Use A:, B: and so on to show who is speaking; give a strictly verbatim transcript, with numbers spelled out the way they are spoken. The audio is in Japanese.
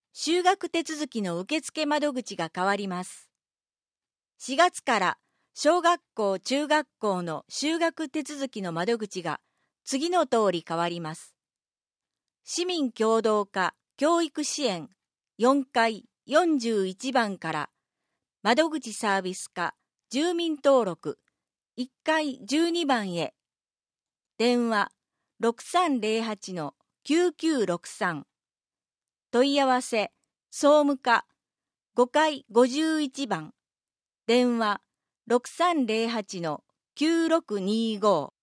A: 就学手続きの受付窓口が変わります。しがつから小学校・中学校の就学手続きの窓口が次の通り変わります。市民協働課教育支援よんかいよんじゅういちばんから窓口サービス課住民登録いっかいじゅうにばんへ。電話 ろくさんぜろはちのきゅうきゅうろくさん。問い合わせ総務課ごかいごじゅういちばん。電話 ろくさんぜろはちのきゅうろくにご。